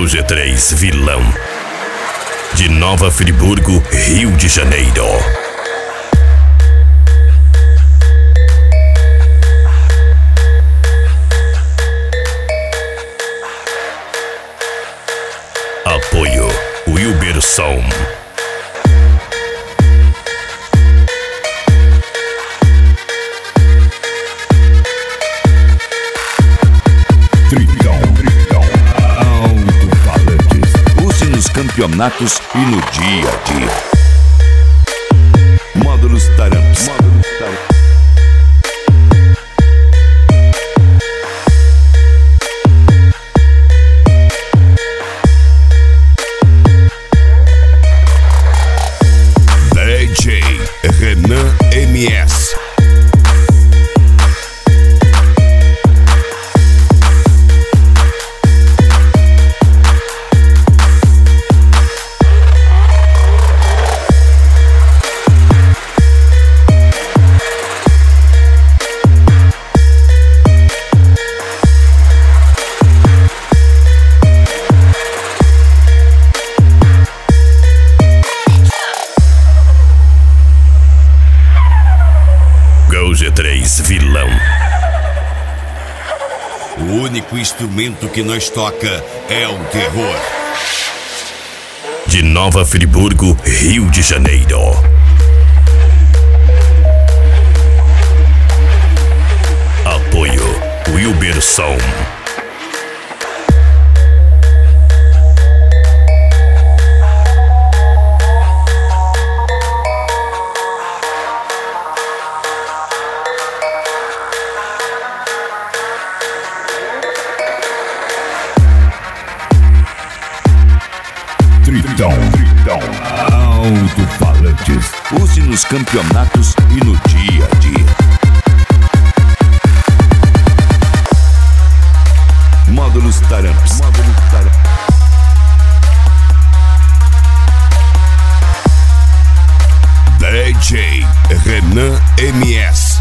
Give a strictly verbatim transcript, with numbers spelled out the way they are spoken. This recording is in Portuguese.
Gol G três Vilão, de Nova Friburgo, Rio de Janeiro. Apoio Wilberson. Tritão, Tritão, alto-falantes. Use nos campeonatos e no dia a dia. Módulos Taramps. Módulos Taramps. D J Renan M S. Gol G três Vilão. O único instrumento que nós toca é o terror. De Nova Friburgo, Rio de Janeiro. Apoio Wilberson. Tritão, Tritão, alto-falantes. Use nos campeonatos e no dia a dia. Módulos Taramps. Módulos Taramps. D J Renan M S.